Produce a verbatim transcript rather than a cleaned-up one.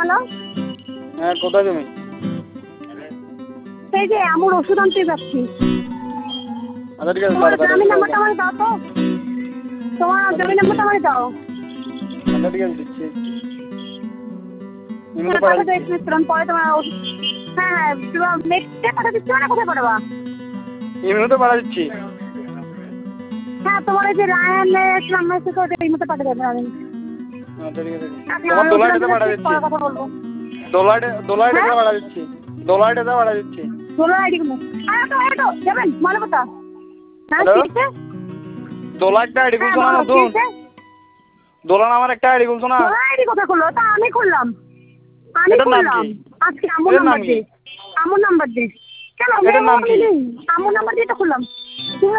Hello হ্যাঁ কোথায় তুমি? সেই যে আমার ওষুধ আনতে যাচ্ছি। আচ্ছা ঠিক আছে তোমার তাড়াতাড়ি জমি এসো নাম্বারটা তাহলে। আমাকে দাও তো। তোমার জমি নাম্বারটা আমাকে দাও। আচ্ছা ঠিক আছে দিচ্ছি। এমনি হ্যাঁ পাঠা পাঠাতে দিচ্ছি। এসেছিলাম পরে তোমার ওষুধ। হ্যাঁ হ্যাঁ তোমার নেক্সটে পাঠা দিচ্ছি না কোথায় পাঠাবা? এমনিতে পাঠা দিচ্ছি। হ্যাঁ তোমার ওই যে রায়ানের নাম্বার থেকে ওটা এই মতো পাঠিয়ে দেবেন আমি। আচ্ছা ঠিক আছে। আচ্ছা তোমার আমি ওষুধ দোলাইটাতে আনতে পাঠা যাচ্ছি, দিচ্ছি। পরে কথা বলবো। দোলাইটে দোলাইটাতে হ্যাঁ পাঠা দিচ্ছি। দোলাইটাতে পাঠা দিচ্ছি। তোলার আইডি গুলো আরে তো এই তো যাবেন মানবতা। হ্যাঁ হ্যালো ঠিক আছে। দোলাইটটা আইডি হ্যাঁ খুলছো না বলো কি নতুন? আছে? দোলান আমার একটা আইডি খুলছো না? তোলার আইডি কোথায় খুললো? তা আমি খুললাম। আমি এটার নাম খুললাম কি? আজকে আমুর এটার নাম নাম্বার কি? দিয়ে। আমুর নাম্বার দিয়ে। কেন এটার মেয়ে নাম কি? নেই আমুর নাম্বার দিয়ে তো খুললাম।